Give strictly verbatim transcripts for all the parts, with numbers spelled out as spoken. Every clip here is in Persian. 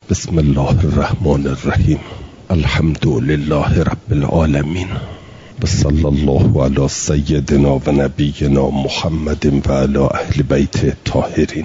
بسم الله الرحمن الرحیم. الحمد لله رب العالمین و صلی الله علی سیدنا و نبینا محمد و علی اهل بیت الطاهرین.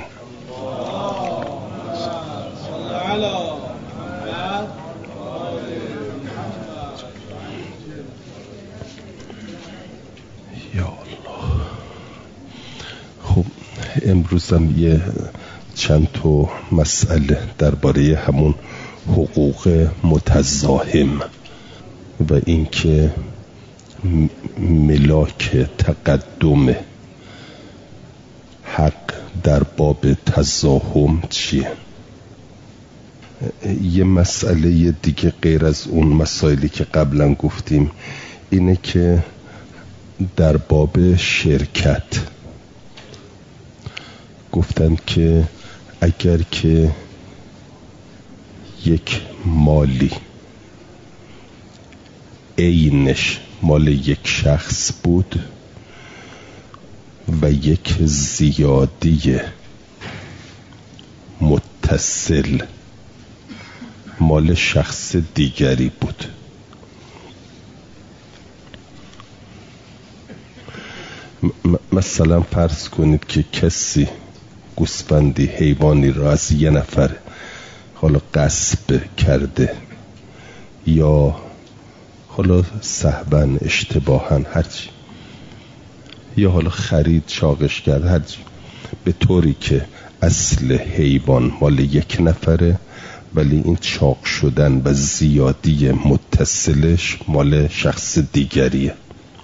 یا الله. خب امروزم یه چند تا مسئله درباره همون حقوق متزاحم و اینکه ملاک تقدم حق در باب تزاحم چیه. یه مسئله دیگه غیر از اون مسائلی که قبلا گفتیم اینه که در باب شرکت گفتن که اگر که یک مالی عینش مال یک شخص بود و یک زیادی متصل مال شخص دیگری بود، م- مثلا فرض کنید که کسی گوسفندی حیوانی را از یه نفر حالا غصب کرده یا حالا سهواً اشتباهاً هرچی، یا حالا خرید چاقش کرد هرچی، به طوری که اصل حیوان مال یک نفره ولی این چاق شدن و زیادی متصلش مال شخص دیگریه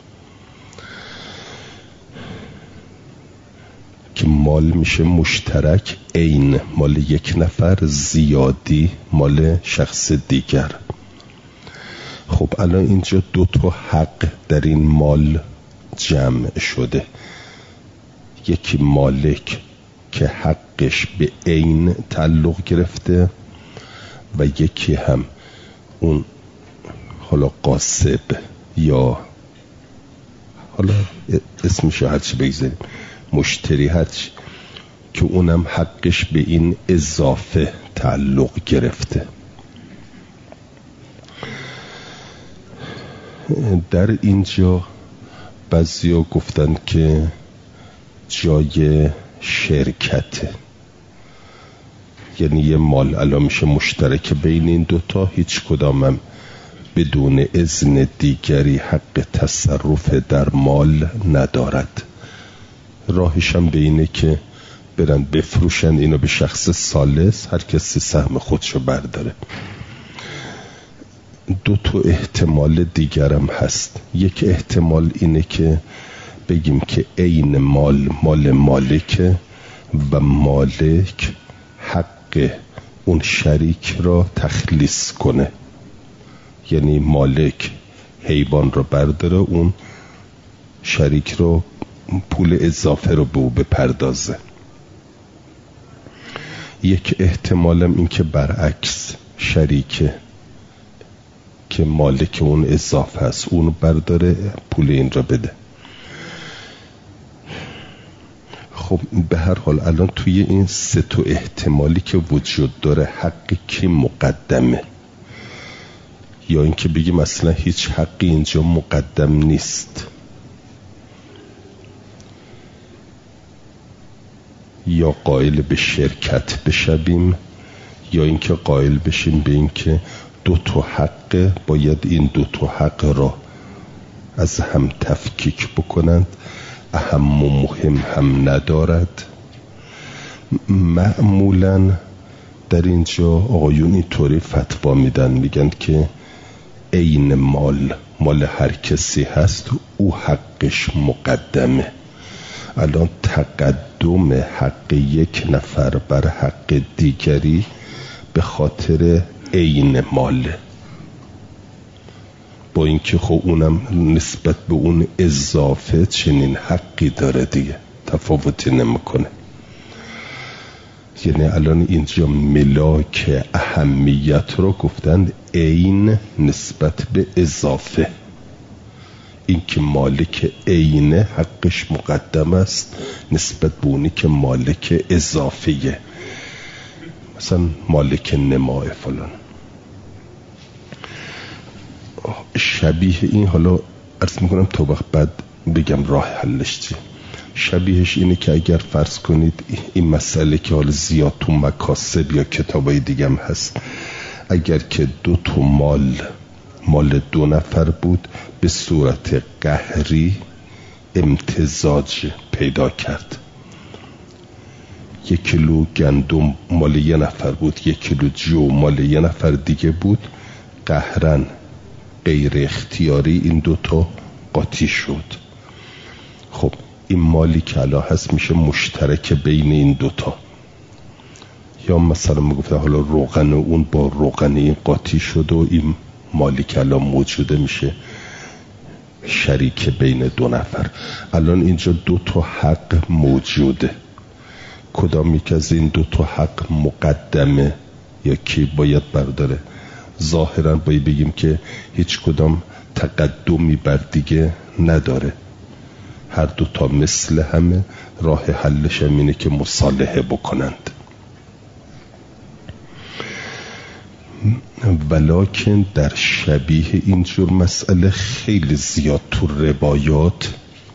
که مال میشه مشترک، عین مال یک نفر، زیادی مال شخص دیگر. خب الان اینجا دو تا حق در این مال جمع شده، یکی مالک که حقش به عین تعلق گرفته و یکی هم اون حالا غاصب یا حالا اسمش هرچی بگذاریم مشتری هرچی که اونم حقش به این اضافه تعلق گرفته. در اینجا بعضیا گفتن که جای شرکته، یعنی یه مال الان میشه مشترک بین این دوتا، هیچ کدامم بدون اذن دیگری حق تصرف در مال ندارد. راهش هم به اینه که برن بفروشن اینو به شخص ثالث، هر کسی سهم خودشو برداره. دو تا احتمال دیگرم هست. یک احتمال اینه که بگیم که عین مال مال مالکه و مالک حق اون شریک را تخلیص کنه، یعنی مالک حیوان رو برداره، اون شریک رو پول اضافه رو به او بپردازه. یک احتمالم این که برعکس شریکه که مالک اون اضافه است اونو برداره پول این را بده. خب به هر حال الان توی این سه تا احتمالی که وجود داره حق کی مقدمه، یا اینکه بگیم اصلا هیچ حقی اینجا مقدم نیست، یا قائل به شرکت بشویم یا اینکه قائل بشیم به اینکه دو تا حق باید این دو تا حق را از هم تفکیک بکنند، اهم و مهم هم ندارد. معمولاً در اینجا آقایون اینطوری فتوا میدن، میگن که عین مال مال هر کسی هست، او حقش مقدمه. الان تقدم حق یک نفر بر حق دیگری به خاطر عین ماله، با اینکه خب اونم نسبت به اون اضافه چنین حقی داره دیگه، تفاوتی نمیکنه. یعنی الان اینجا ملاک اهمیت رو گفتن عین نسبت به اضافه، این که مالک عینه حقش مقدم است نسبت به اونی که مالک اضافیه. مثلا مالک نماه فلان. شبیه این، حالا عرض میکنم تا وقت بعد بگم راه حلش چیه. شبیهش اینه که اگر فرض کنید این مسئله که حالا زیاد تو مکاسب یا کتابای دیگه هم هست، اگر که دو تا مال مال دو نفر بود به صورت قهری امتزاج پیدا کرد، یک کیلو گندم مال یه نفر بود، یک کیلو جو مال یه نفر دیگه بود، قهرن غیر اختیاری این دوتا قاطی شد. خب این مالی که الان هست میشه مشترک بین این دوتا. یا مثلا میگفتن حالا روغن اون با روغن این قاطی شد و این مالی که الان موجوده میشه شریک بین دو نفر. الان اینجا دو تا حق موجوده، کدام یک از این دو تا حق مقدمه یا کی باید برداره؟ ظاهرا باید بگیم که هیچ کدام تقدمی بر دیگه نداره، هر دو تا مثل همه. راه حلش هم اینه که مصالحه بکنند. ولکن در شبیه اینجور مسئله خیلی زیاد تو روایات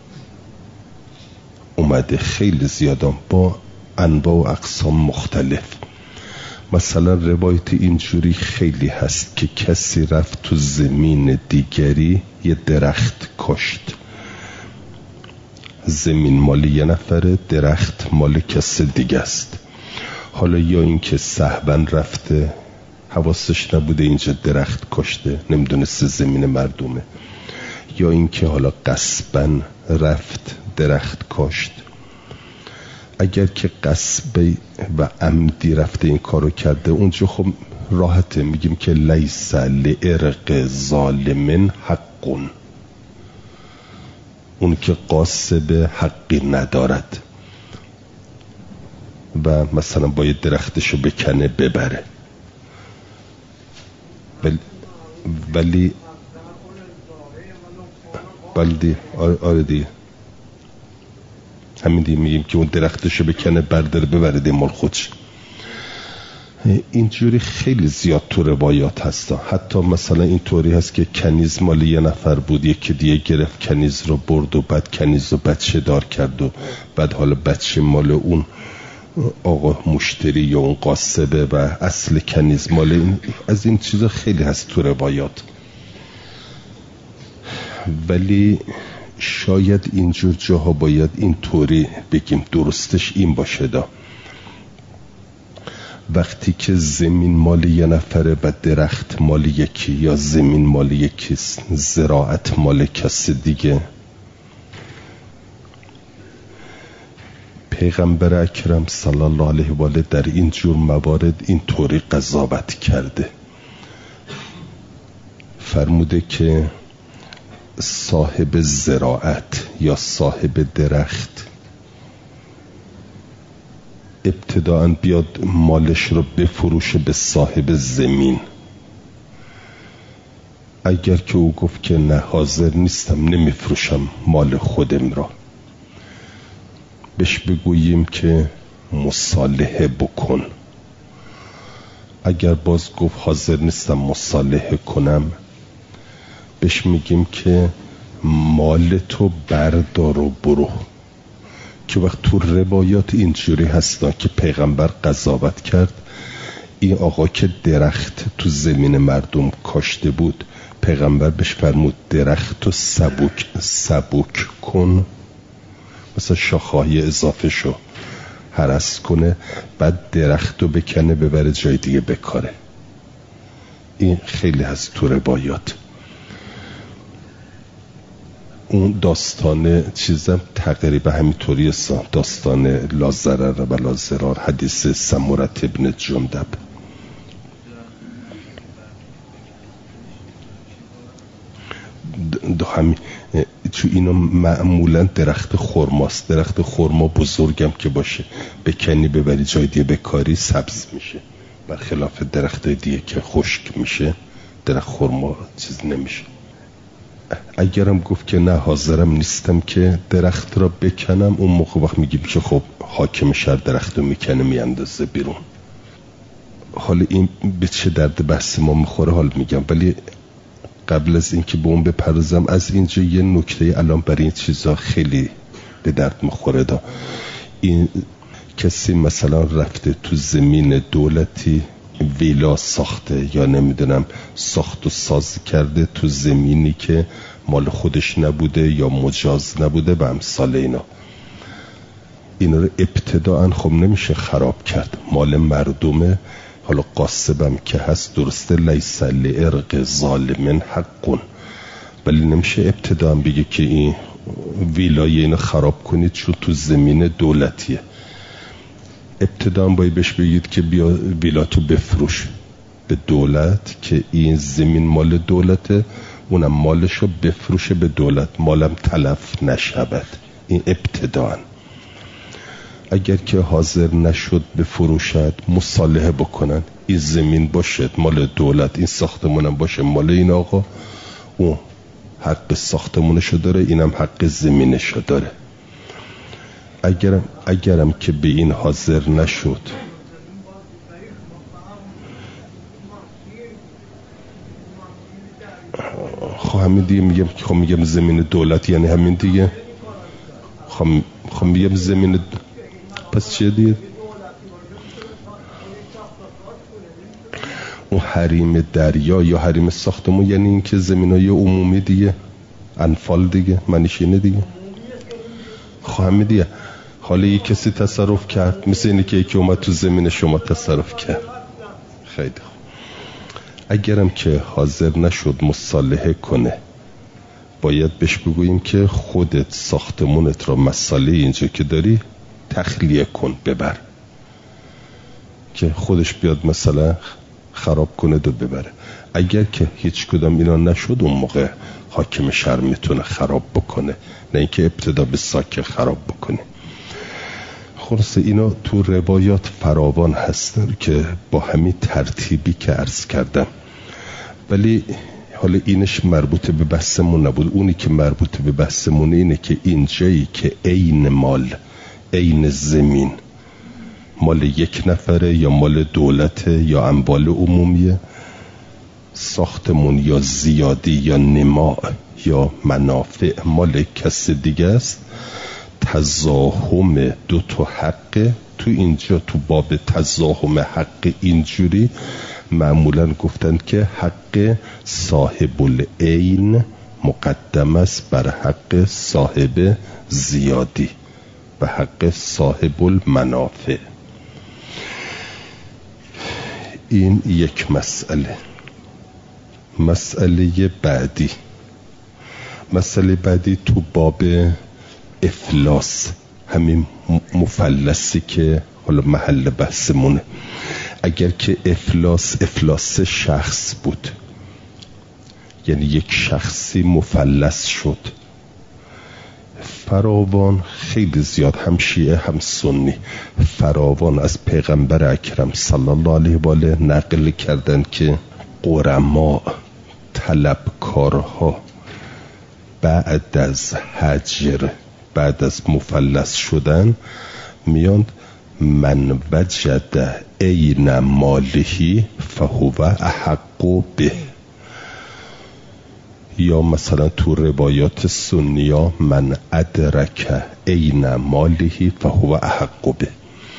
اومده، خیلی زیاد با انواع و اقسام مختلف. مثلا روایت اینجوری خیلی هست که کسی رفت تو زمین دیگری یه درخت کشت، زمین مال یه نفره، درخت مال کسی دیگه است. حالا یا این که سهوا رفته حواسش نبوده اینجا درخت کشته، نمیدونسته زمین مردمه، یا این که حالا غصبا رفت درخت کشت. اگر که غصب و عمدی رفته این کارو کرده اونجا خب راحته، میگیم که لیس لعرق ظالم حقون، اون که غاصب حقی ندارد و مثلا باید درختشو بکنه ببره. ولی ولی بلدی آره دیگه همین دیگه میگیم که اون درختشو بکنه برداره ببره دی مال خودش. اینجوری خیلی زیاد تو روایات هستا. حتی مثلا اینطوری هست که کنیز مال یه نفر بود، یکی دیگه گرفت کنیز رو برد و بعد کنیز رو بچه دار کرد و بعد حالا بچه مال اون آقا مشتری یا اون قاصبه و اصل کنیز مال این. از این چیزا خیلی هست تو روایات. ولی شاید اینجور جاها باید اینطوری بگیم، درستش این باشه دا وقتی که زمین مال یه نفره و درخت مال یکی، یا زمین مال یکی زراعت مال کسی دیگه، پیغمبر اکرم صلی الله علیه و آله در این جور موارد این طوری قضاوت کرده. فرموده که صاحب زراعت یا صاحب درخت ابتداءً بیاد مالش رو بفروشه به صاحب زمین. اگر که او گفت که نه حاضر نیستم نمیفروشم مال خودم را، بهش بگوییم که مصالحه بکن. اگر باز گفت حاضر نیستم مصالحه کنم، بهش میگیم که مال تو بردار و برو. که وقت تو روایات اینجوری هستا که پیغمبر قضاوت کرد، این آقا که درخت تو زمین مردم کاشته بود، پیغمبر بهش فرمود درخت رو سبک سبک کن، مثلا شاخه‌های اضافه شو هرس کنه، بعد درخت رو بکنه ببره جای دیگه بکاره. این خیلی هست تو روایات. اون داستان چیزم تقریبا همینطوری است، داستان لا ضرر و لا ضرار، حدیث سمره ابن جندب. دو همین تو اینا معمولا درخت خرماست. درخت خرما بزرگم که باشه بکنی ببری جای دیگه بکاری سبز میشه، برخلاف درخت دیگه که خشک میشه درخت خرما چیز نمیشه. اگرم گفت که نه حاضرم نیستم که درخت را بکنم، اون موقع وقت میگیم که خب حاکم شهر درخت رو میکنه میاندازه بیرون. حالا این به چه درد بحث ما میخوره حال میگم، ولی قبل از اینکه به اون بپردازم از اینجا یه نکته الان برای این چیزا خیلی به درد میخوره دا. این کسی مثلا رفته تو زمین دولتی ویلا ساخته یا نمیدونم ساخت و ساز کرده تو زمینی که مال خودش نبوده یا مجاز نبوده و امثال اینا. اینا رو ابتداعا خب نمیشه خراب کرد، مال مردمه. حالا قاسبم که هست درسته، لیس لعرق ظالم حقون، ولی نمیشه ابتداعا بگه که این ویلای اینو خراب کنید چون تو زمین دولتیه. ابتداعا باید بهش بگید که بیا ویلا تو بفروش به دولت که این زمین مال دولته، اونم مالشو بفروشه به دولت، مالم تلف نشود. این ابتداعا. اگر که حاضر نشد بفروشد مصالحه بکنن، این زمین باشه مال دولت، این ساختمونم باشه مال این آقا، اون حق ساختمونشو داره اینم حق زمینشو داره. اگرم اگرم که به این حاضر نشد خب همین دیگه میگم که خب میگم زمین دولت یعنی همین دیگه، خب خب میگم زمین پس چیه دیگه؟ اون حریم دریا یا حریم ساختمون یعنی این که زمینای عمومی دیگه، انفال دیگه، معنیش اینه دیگه. خب همین دیگه. حالا یک کسی تصرف کرد مثل اینه که یکی اومد تو زمین شما تصرف کرد. خیلی خوب. اگرم که حاضر نشد مصالحه کنه، باید بهش بگوییم که خودت ساختمونت را مسئله اینجا که داری تخلیه کن ببر، که خودش بیاد مثلا خراب کنه دو ببره. اگر که هیچ کدام اینا نشد اون موقع حاکم شهر میتونه خراب بکنه، نه اینکه ابتدا به ساکن خراب بکنه. خلاصه اینا تو روایات فراوان هستن که با همین ترتیبی که عرض کردم، ولی حالا اینش مربوط به بحثمون نبود. اونی که مربوط به بحثمون اینه که اینجایی که عین مال، عین زمین مال یک نفره یا مال دولته یا اموال عمومیه، ساختمون یا زیادی یا نماء یا منافع مال کس دیگه است، تزاحم دو تا حق تو اینجا تو باب تزاحم حق اینجوری معمولا گفتن که حق صاحب العین مقدم است بر حق صاحب زیادی و حق صاحب المنافع. این یک مسئله. مسئله بعدی مسئله بعدی تو باب افلاس، همین مفلسی که حالا محل بحثمونه. اگر که افلاس افلاس شخص بود، یعنی یک شخصی مفلس شد، فراوان خیلی زیاد هم شیعه هم سنی فراوان از پیغمبر اکرم صلی الله علیه و آله نقل کردن که غرما، طلبکارها بعد از هجر، بعد از مفلس شدن میاند من وجد عین مالهی فهو احق به، یا مثلا تو روایات سنیا من ادرک عین مالهی فهو احق به.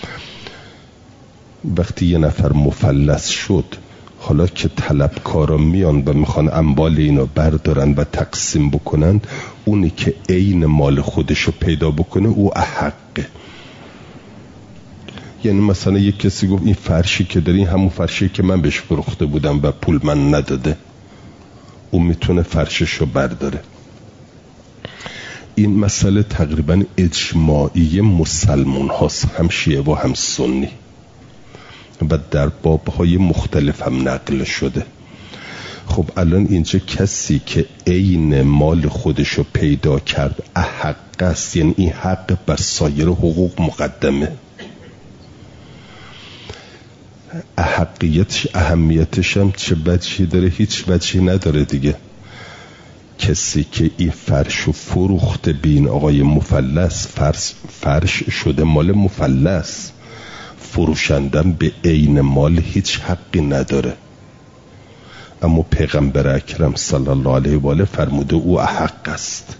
وقتی یه نفر مفلس شد، حالا که طلبکارا میان و میخوان اموال اینو بردارن و تقسیم بکنن، اونی که عین مال خودشو پیدا بکنه او احقه. یعنی مثلا یک کسی گفت این فرشی که داری همون فرشی که من بهش فروخته بودم و پول من نداده، اون میتونه فرششو برداره. این مسئله تقریبا اجماعی مسلمان هاست، هم شیعه و هم سنی، و در بابهای مختلف هم نقل شده. خب الان اینجا کسی که عین مال خودشو پیدا کرد احق است، یعنی این حق بر سایر حقوق مقدمه. احقیتش، اهمیتش هم چه وجهی داره؟ هیچ وجهی نداره دیگه. کسی که این فرشو فروخته به این آقای مفلس، فرش, فرش شده مال مفلس، فروشندم به عین مال هیچ حقی نداره، اما پیغمبر اکرم صلی الله علیه و آله فرموده او احق است.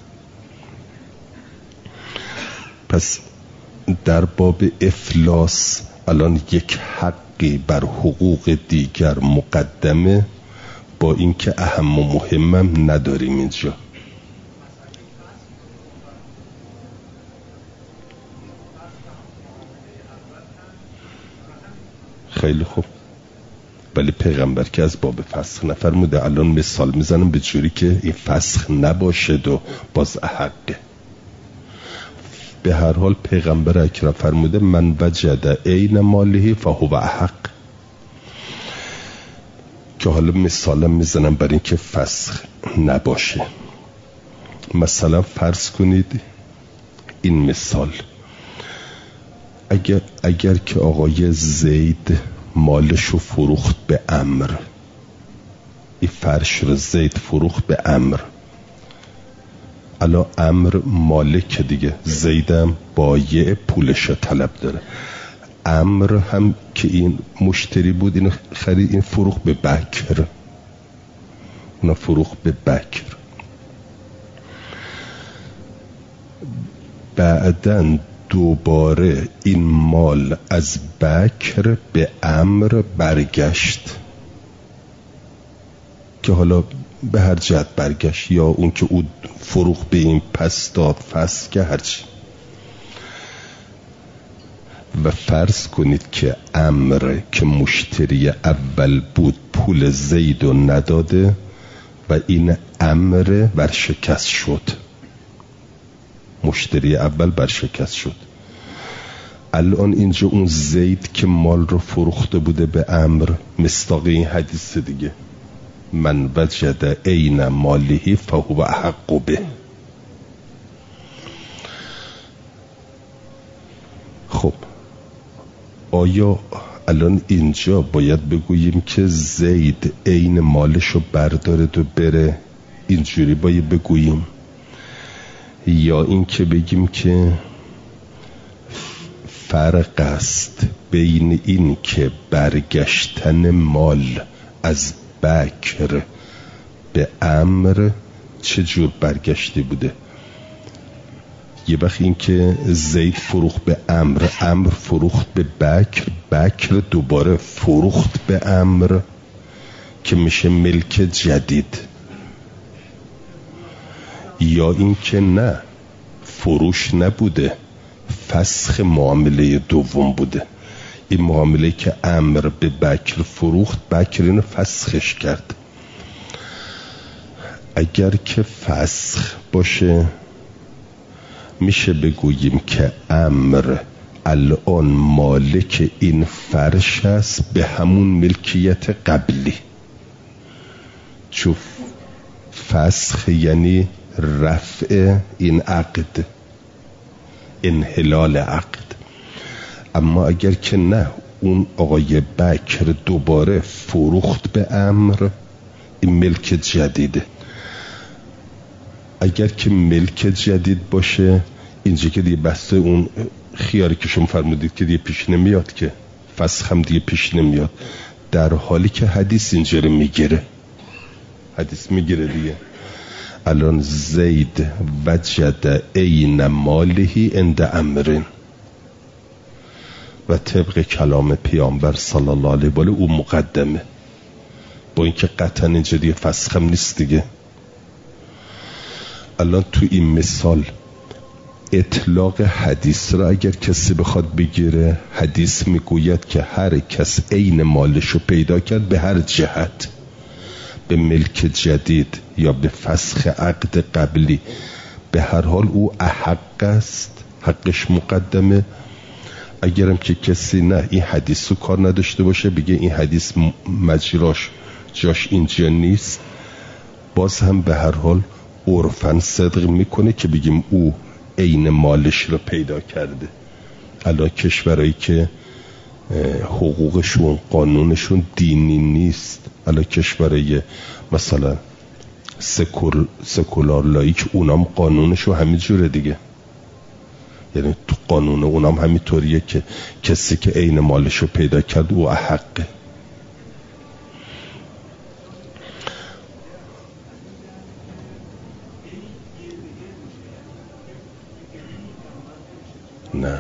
پس در باب افلاس الان یک حقی بر حقوق دیگر مقدمه، با اینکه اهم و مهمم نداریم اینجا. خیلی خوب، ولی پیغمبر که از باب فسخ نفرموده. الان مثال میزنم به جوری که این فسخ نباشد و باز احقه. به هر حال پیغمبر اکرم فرموده من وجد عین ماله فهو احق، که حالا مثالم میزنم برای اینکه فسخ نباشه. مثلا فرض کنید این مثال، اگر, اگر که آقای زید مالشو فروخت به عمر، این فرش رو زید فروخت به عمر، الان عمر مالک دیگه، زیدم بایع پولش طلب داره. عمر هم که این مشتری بود اینو خرید، این فروخت به بکر، اونا فروخت به بکر. بعدن دوباره این مال از بکر به عمر برگشت، که حالا به هر جهت برگشت، یا اون که او فروخت به این پس داد فسخ که هرچی. و فرض کنید که عمر که مشتری اول بود پول زید رو نداده و این عمر برشکست شد، مشتری اول برشکست شد. الان اینجا اون زید که مال رو فروخته بوده به عمر، مصداق این حدیث دیگه، من وجد عین ماله فهو احق به. خب آیا الان اینجا باید بگوییم که زید عین مالشو برداره و بره، اینجوری باید بگوییم، یا این که بگیم که فرق است بین این که برگشتن مال از بکر به عمر چجور برگشتی بوده؟ یه وقت این که زید فروخت به عمر، عمر فروخت به بکر، بکر دوباره فروخت به عمر که میشه ملک جدید، یا این که نه فروش نبوده، فسخ معامله دوم بوده. این معامله که عمر به بکر فروخت، بکر اینو فسخش کرد. اگر که فسخ باشه میشه بگوییم که عمر الان مالک این فرش است به همون ملکیت قبلی، چون فسخ یعنی رفع این عقد، انحلال عقد. اما اگر که نه، اون آقای بکر دوباره فروخت به عمر، این ملک جدیده. اگر که ملک جدید باشه، اینجا که دیگه بحث اون خیاری که شما فرمودید که دیگه پیش نمیاد، که فسخ هم دیگه پیش نمیاد، در حالی که حدیث اینجا رو میگیره، حدیث میگیره دیگه. الان زید وجد عین ماله عند عمرین، و طبق کلام پیامبر صلی الله علیه و آله او مقدمه، با اینکه قطعا اینجا دیگه فسخ هم نیست دیگه. الان تو این مثال اطلاق حدیث را اگر کسی بخواد بگیره، حدیث میگوید که هر کس عین مالشو پیدا کرد به هر جهت، به ملک جدید یا به فسخ عقد قبلی، به هر حال او احق است، حقش مقدمه. اگرم که کسی نه این حدیث رو کار نداشته باشه، بگه این حدیث مجراش جاش اینجا نیست، باز هم به هر حال عرفاً صدق میکنه که بگیم او عین مالش رو پیدا کرده. الان کشورهایی که حقوقشون قانونشون دینی نیست، الان کشورهای مثلا سکول سکولار لایک، اونام قانونشون همین جوره دیگه، یعنی تو قانون اونام همینطوریه که کسی که عین مالشو پیدا کرد او احقه. نه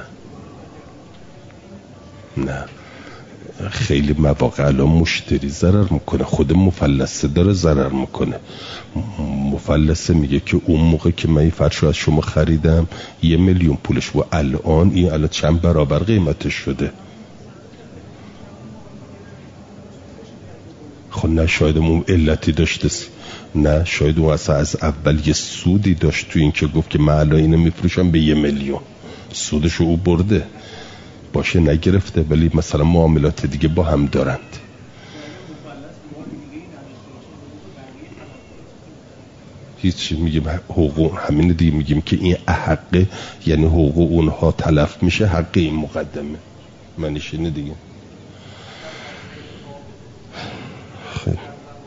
نه خیلی مواقع الان مشتری ضرر میکنه، خود مفلسه داره ضرر میکنه. مفلسه میگه که اون موقع که من این فرشو از شما خریدم یه میلیون پولش و الان این الان چند برابر قیمتش شده. خب نه شاید اون علتی داشته، نه شاید اون اصلا از اول یه سودی داشت تو این که گفت که من الان اینو میفروشم به یه میلیون، سودشو او برده باشه نگرفته، ولی مثلا معاملات دیگه با هم دارند. هیچ میگیم حقوق همین دیگه، میگیم که این حقه یعنی حقوق اونها تلف میشه، حق این مقدمه معنیش اینه دیگه. خیلی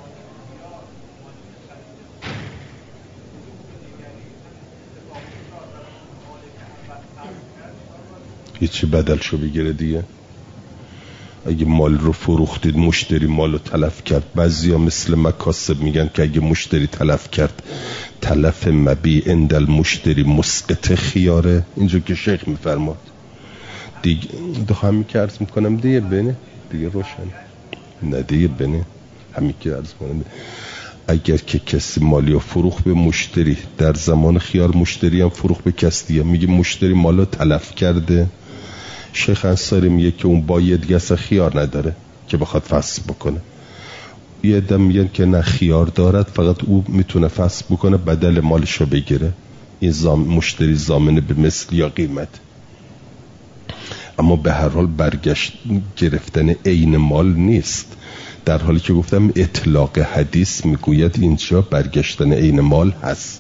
هیچی بدل شو بگیره دیگه. اگه مال رو فروختید مشتری مال رو تلف کرد، بعضیا مثل مکاسب میگن که اگه مشتری تلف کرد تلف مبیع اندل مشتری مسقط خیاره، اینجا که شیخ میفرماد دیگه. دو همین که عرض میکنم دیگه بینه دیگه روشن نه دیگه بینه همین که عرض میکنم. اگر که کسی مالی رو فروخت به مشتری در زمان خیار، مشتری هم فروخت به کسی دیگه، میگه مشتری مال رو تلف کرده، شیخ انصاری میگه که اون باید دیگه اصلا خیار نداره که بخواد فسخ بکنه. یه عده میگن که نه خیار دارد، فقط او میتونه فسخ بکنه بدل مالشو بگیره. این زام مشتری ضامنه به مثل یا قیمت. اما به هر حال برگشت گرفتن عین مال نیست، در حالی که گفتم اطلاق حدیث میگوید اینجا برگشتن عین مال هست.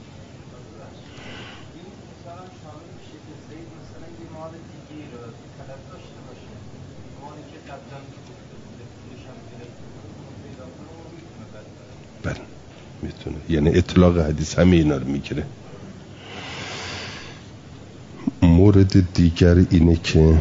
بله میتونه، یعنی اطلاق حدیث همه اینا رو میگیره. مورد دیگر اینه که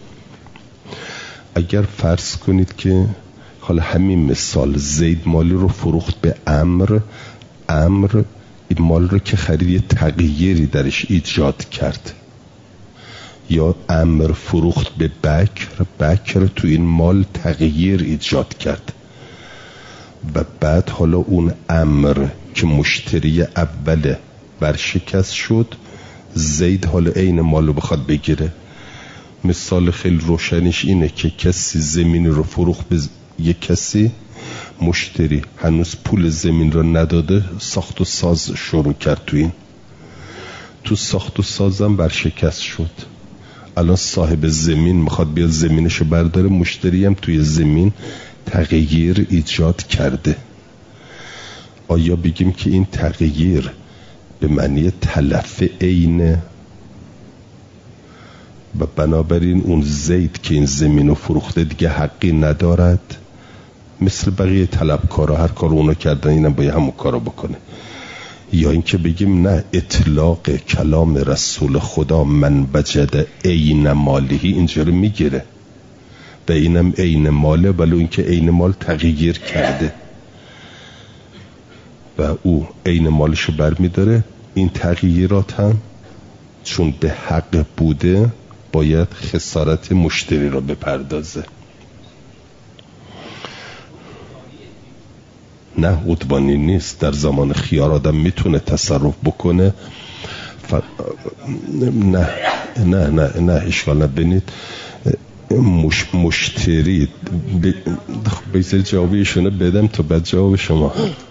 اگر فرض کنید که حالا همین مثال زید مالی رو فروخت به عمرو، عمرو این مال رو که خرید یه تغییری درش ایجاد کرد، یا عمرو فروخت به بکر، بکر تو این مال تغییر ایجاد کرد و بعد حالا اون عمرو که مشتری اوله برشکست شد، زید حالا عین مال رو بخواد بگیره. مثال خیلی روشنش اینه که کسی زمین رو فروخت به یک کسی، مشتری هنوز پول زمین رو نداده، ساخت و ساز شروع کرد، تو این تو ساخت و سازم برشکست شد. الان صاحب زمین میخواد بیاد زمینشو برداره، مشتری هم توی زمین تغییر ایجاد کرده. آیا بگیم که این تغییر به معنی تلف عینه و بنابراین اون زید که این زمینو فروخته دیگه حقی ندارد؟ مثل بقیه طلبکارا هر کار اونا کردن اینم باید همون کارو بکنه. یا اینکه بگیم نه، اطلاق کلام رسول خدا من وجد عین مالهی اینجا رو میگیره و اینم عین ماله، ولی اینکه عین مال تغییر کرده و او عین مالشو برمیداره. این تغییرات هم چون به حق بوده باید خسارت مشتری را بپردازه. نه عدوانی نیست، در زمان خیار آدم میتونه تصرف بکنه. ف... نه نه نه نه اشکال نبینید. مش... مشتری ب... بگذاری جوابیشونه بدم تا بعد جواب شما.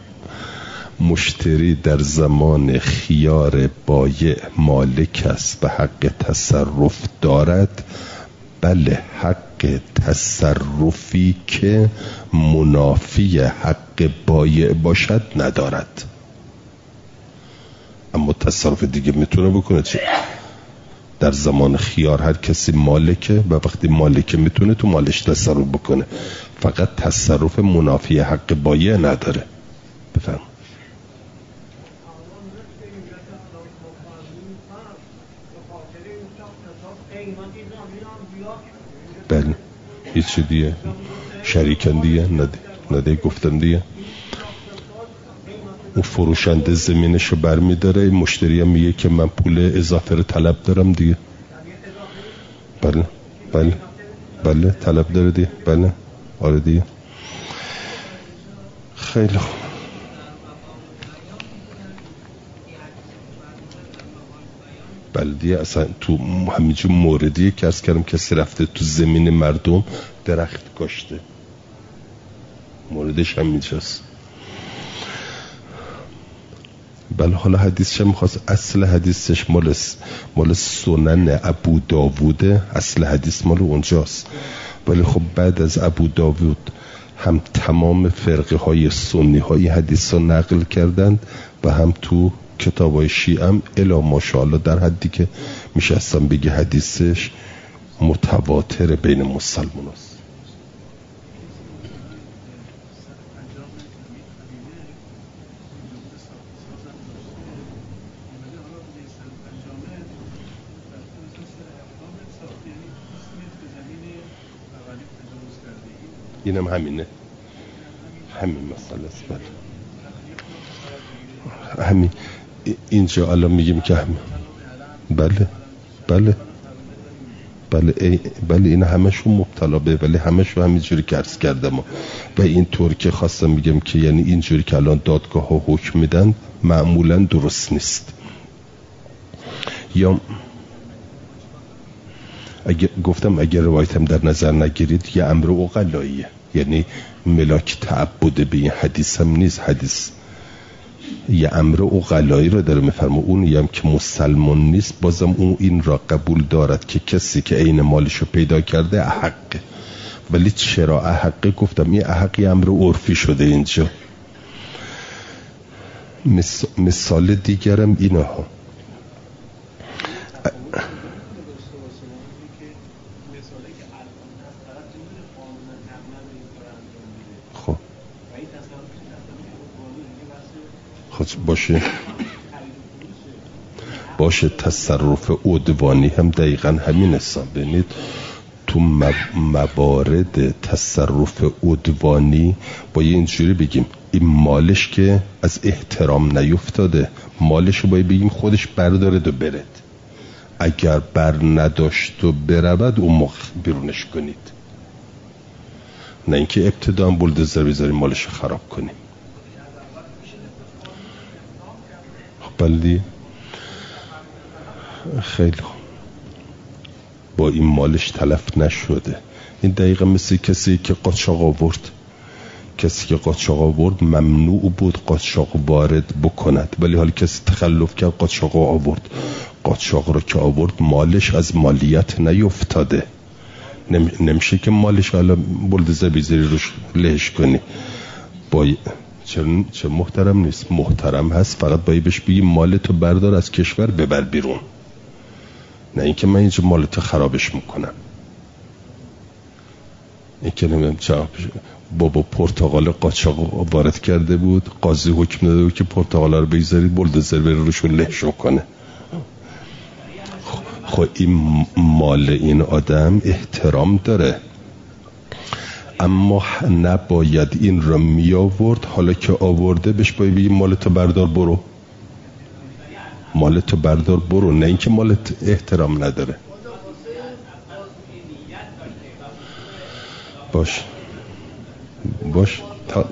مشتری در زمان خیار بایع مالک است و حق تصرف دارد. بله، حق تصرفی که منافی حق بایع باشد ندارد، اما تصرف دیگه میتونه بکنه. چه؟ در زمان خیار هر کسی مالکه و وقتی مالکه میتونه تو مالش تصرف بکنه، فقط تصرف منافی حق بایع نداره. بفهم. بله هیچ دیگه شریکن دیگه نده نده گفتم دیگه اون فروشنده زمینشو برمی داره، مشتری هم میگه که من پول اضافه رو طلب دارم دیگه. بله بله بله طلب داره دیگه. بله آره دیگه. خیلی خوب. بله دیگه اصلا تو همینجور موردیه که عرض کردم کسی رفته تو زمین مردم درخت کاشته، موردش همینجاست. بله حالا حدیثش هم میخواست، اصل حدیثش مال مال سنن ابو داووده، اصل حدیث مال اونجاست. ولی خب بعد از ابو داوود هم تمام فرقه های سنی های حدیث رو نقل کردند و هم تو کتاب های شیعه هم الا ماشاءالله در حدی که میشه اصلا بگی حدیثش متواتر بین مسلمان است. اینم همینه، همین مسئله است. بله همین اینجا الان میگیم که همین. بله بله بله ای بله این همشون مبتلا به، ولی همشون همینجوری که عرض کردم و اینطور که خواستم میگم که یعنی اینجوری که الان دادگاه ها حکم میدن معمولا درست نیست. یا اگر گفتم اگر روایتم در نظر نگیرید یه امر عقلاییه، یعنی ملاک تعبد به این حدیث هم نیست. حدیث یه امر عقلایی رو داره میفرمه، اون هم که مسلمان نیست بازم اون این را قبول دارد که کسی که عین مالشو پیدا کرده احقه. ولی چرا احقه؟ گفتم این احقی امر عرفی شده اینجا. مثال دیگرم اینه ها. خب خب باشه باشه تصرف عدوانی هم دقیقا همین حساب. ببینید تو موارد تصرف عدوانی باید اینجوری بگیم این مالش که از احترام نیفتاده، مالش رو باید بگیم خودش بردارد و برد. اگر بر نداشت و برود اون موقع بیرونش کنید، نه اینکه ابتدا هم بولدوزر بذاریم مالش خراب کنیم. بلی خیلی خوب، با این مالش تلف نشده. این دقیقا مثل کسی که قاچاق آورد، کسی که قاچاق آورد ممنوع بود قاچاق وارد بکند، ولی حالا کسی تخلف کرد قاچاق آورد، قاچاق رو که آورد مالش از مالیت نیفتاده. نم... نمیشه که مالش حالا بولدوزر بیزاری روش لهش کنی. با چه چه محترم نیست. محترم هست، فقط باید بهش بگی مالتو بردار از کشور ببر بیرون، نه اینکه من اینجا مالتو خرابش میکنم. این که نمیم چه بابا پرتقال قاچاق وارد کرده بود، قاضی حکم داده بود که پرتقال رو بگذارید بولدوزر بره روشون لهش کنه. خب این مال این آدم احترام داره، اما نباید این را می آورد. حالا که آورده بهش باید بگیم مالتو بردار برو، مالتو بردار برو، نه اینکه مالت احترام نداره. باش باش تا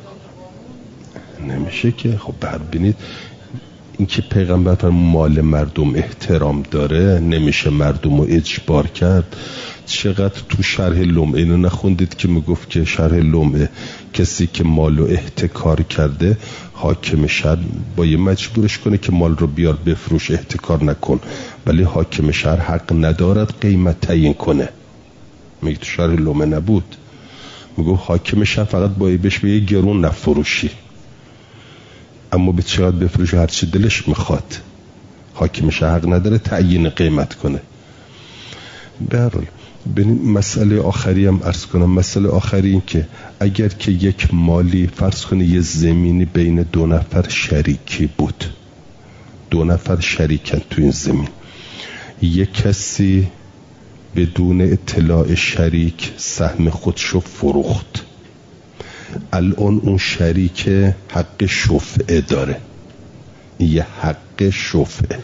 نمیشه که. خب ببینید این که پیغمبر فرمود مال مردم احترام داره، نمیشه مردم رو اجبار کرد. چقدر تو شرح لمعه اینو نخوندید که میگفت که شرح لمعه کسی که مال رو احتکار کرده حاکم شهر باید مجبورش کنه که مال رو بیار بفروش، احتکار نکن، ولی حاکم شهر حق ندارد قیمت تعیین کنه. میگه تو شرح لمعه نبود، میگفت حاکم شهر فقط باید بهش بگه گرون نفروشی، اما به چقدر بفروشه هر چی دلش میخواد. حاکم شهر حق نداره تعیین قیمت کنه. به هر حال ببین مسئله آخری هم عرض کنم. مسئله آخری این که اگر که یک مالی فرض کنه یه زمینی بین دو نفر شریکی بود، دو نفر شریکن تو این زمین، یک کسی بدون اطلاع شریک سهم خودشو فروخت. الان اون شریک حق شفعه داره، یه حق شفعه.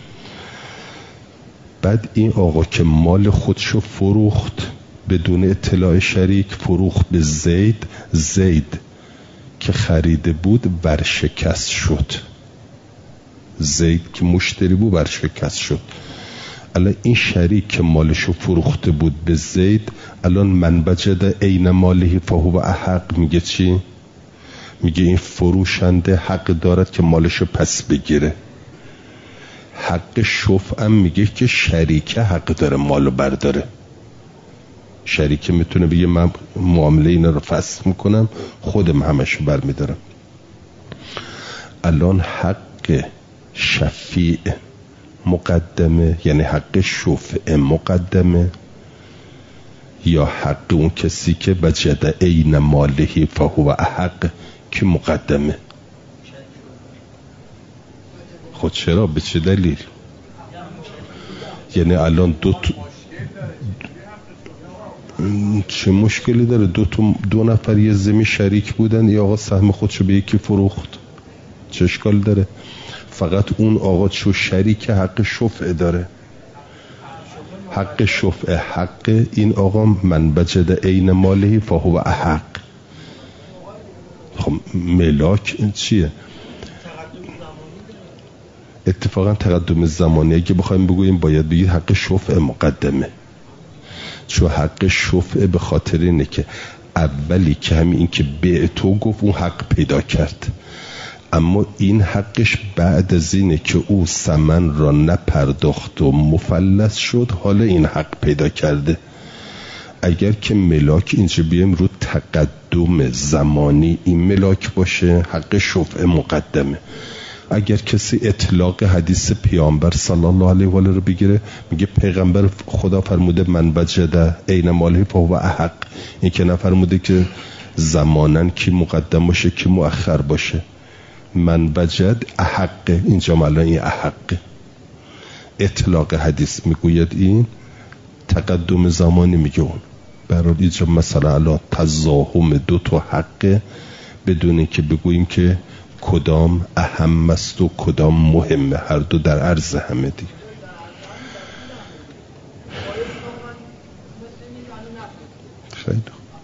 بعد این آقا که مال خودشو فروخت بدون اطلاع شریک، فروخت به زید. زید که خریده بود ورشکست شد. زید که مشتری بود ورشکست شد. الان این شریک که مالشو فروخته بود به زید، الان من وجد عین ماله فهو احق میگه چی؟ میگه این فروشنده حق دارد که مالشو پس بگیره. حق شفعه میگه که شریک حق داره مالو برداره. شریک میتونه بگه من معامله اینا رو فسخ میکنم، خودم همشو برمیدارم. الان حق شفیع مقدمه، یعنی حق شفعه مقدمه، یا حق اون کسی که وجد عین ماله فهو احق که مقدمه؟ خود چرا؟ به چه دلیل؟ یعنی الان دو تا چه مشکلی داره؟ دو, تا دو نفر یه زمین شریک بودن، یا آقا سهم خودشو به یکی فروخت، چه اشکال داره؟ فقط اون آقا چو شریک حق شفعه داره. حق شفعه حق این آقا من وجد عین ماله فهو احق. خب ملاک چیه؟ اتفاقا تقدم زمانی اگه بخوایم بگوییم باید بگید حق شفعه مقدمه، چون حق شفعه به خاطر اینه که اولی که همین این که به تو گفت اون حق پیدا کرد، اما این حقش بعد از اینه که او ثمن را نپرداخت و مفلس شد، حالا این حق پیدا کرده. اگر که ملاک اینجا بیایم رو تقدم زمانی این ملاک باشه، حق شفعه مقدمه. اگر کسی اطلاق حدیث پیامبر صلی الله علیه و آله رو بگیره، میگه پیغمبر خدا فرموده من وجد عین ماله فهو احق. این که نفرموده که زمانن کی مقدم باشه کی مؤخر باشه. من وجد احق، اینجا مالا این احق. اطلاق حدیث میگوید این، تقدم زمانی میگه اون. برای اینجا مثلا الان تزاحم دو تا حق بدون که بگوییم که کدام اهم است و کدام مهمه، هر دو در عرض همه دی. خیلی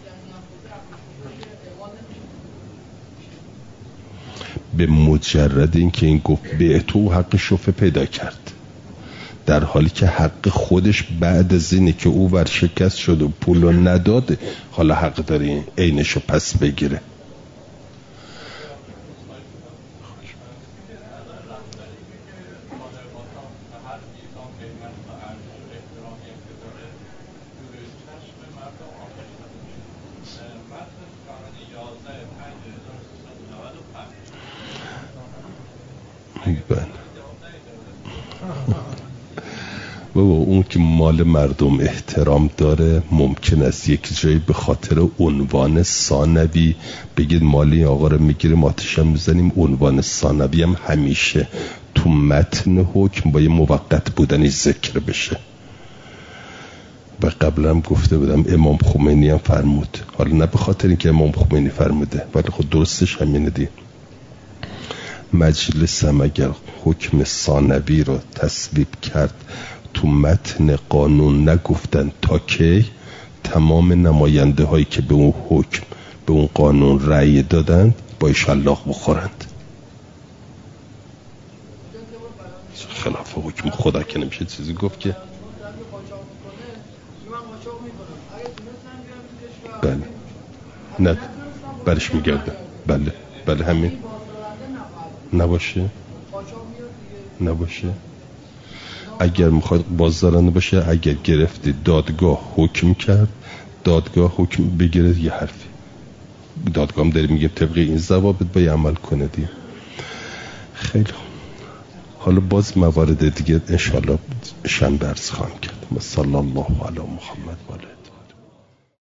به مجرد این که این گفت به تو حق شفعه پیدا کرد، در حالی که حق خودش بعد از اینه که او ورشکست شد و پولو نداده، حالا حق داره عینشو پس بگیره. بابا اون که مال مردم احترام داره، ممکن است یک جایی به خاطر عنوان ثانوی بگید مال این آقا رو میگیریم آتشم میزنیم. عنوان ثانوی هم همیشه تو متن حکم با یه موقت بودنی ذکر بشه. و قبلا هم گفته بودم امام خمینی هم فرمود، حالا نه به خاطر اینکه امام خمینی فرموده ولی خود درستش همینه دی، مجلس هم اگر حکم ثانوی رو تصویب کرد تو متن قانون نگفتن تا کی، تمام نماینده هایی که به اون حکم به اون قانون رأی دادند با ایشالله بخورند. خلاف حکم خدا که نمیشه چیزی گفت که بله نه برش میگردن. بله بله همین نباشه نباشه اگر میخواد بازدارنده باشه، اگر گرفتی دادگاه حکم کرد، دادگاه حکم بگیره یه حرفی، دادگاه هم داری میگه طبق این ضوابط باید عمل کنه دیگه. خیلی حالا باز موارد دیگه انشالله شنبه عرض خواهم کرد. صلی الله علی محمد و آله.